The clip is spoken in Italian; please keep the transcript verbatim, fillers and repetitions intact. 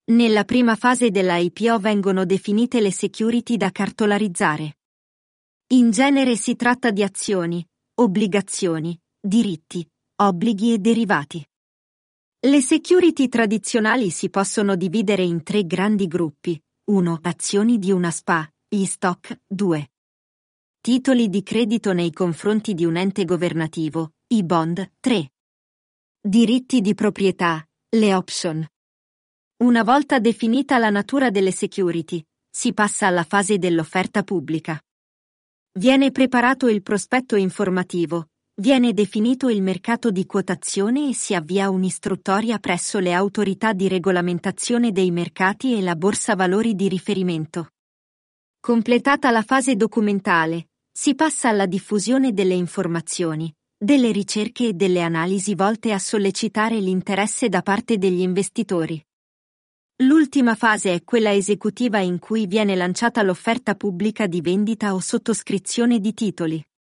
Nella prima fase della I P O vengono definite le security da cartolarizzare. In genere si tratta di azioni, obbligazioni, diritti, obblighi e derivati. Le security tradizionali si possono dividere in tre grandi gruppi. uno. Azioni di una S P A, gli stock. due. Titoli di credito nei confronti di un ente governativo, i bond. tre. Diritti di proprietà, le option. Una volta definita la natura delle security, si passa alla fase dell'offerta pubblica. Viene preparato il prospetto informativo, viene definito il mercato di quotazione e si avvia un'istruttoria presso le autorità di regolamentazione dei mercati e la borsa valori di riferimento. Completata la fase documentale, si passa alla diffusione delle informazioni, delle ricerche e delle analisi volte a sollecitare l'interesse da parte degli investitori. L'ultima fase è quella esecutiva in cui viene lanciata l'offerta pubblica di vendita o sottoscrizione di titoli.